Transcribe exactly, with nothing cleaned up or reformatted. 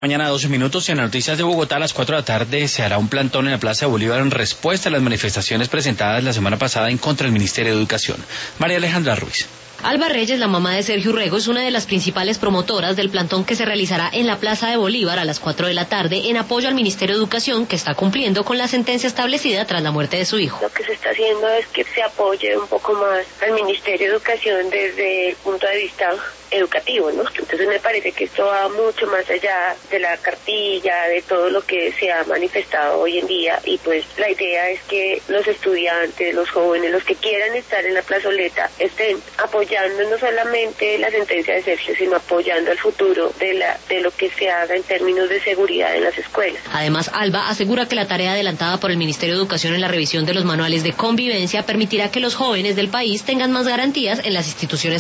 Mañana doce minutos y en las noticias de Bogotá a las cuatro de la tarde se hará un plantón en la Plaza de Bolívar en respuesta a las manifestaciones presentadas la semana pasada en contra del Ministerio de Educación. María Alejandra Ruiz. Alba Reyes, la mamá de Sergio Urrego, es una de las principales promotoras del plantón que se realizará en la Plaza de Bolívar a las cuatro de la tarde en apoyo al Ministerio de Educación, que está cumpliendo con la sentencia establecida tras la muerte de su hijo. Lo que se está haciendo es que se apoye un poco más al Ministerio de Educación desde el punto de vista educativo, ¿no? Entonces me parece que esto va mucho más allá de la cartilla, de todo lo que se ha manifestado hoy en día, y pues la idea es que los estudiantes, los jóvenes, los que quieran estar en la plazoleta, estén apoyando no solamente la sentencia de Sergio, sino apoyando el futuro de la de lo que se haga en términos de seguridad en las escuelas. Además, Alba asegura que la tarea adelantada por el Ministerio de Educación en la revisión de los manuales de convivencia permitirá que los jóvenes del país tengan más garantías en las instituciones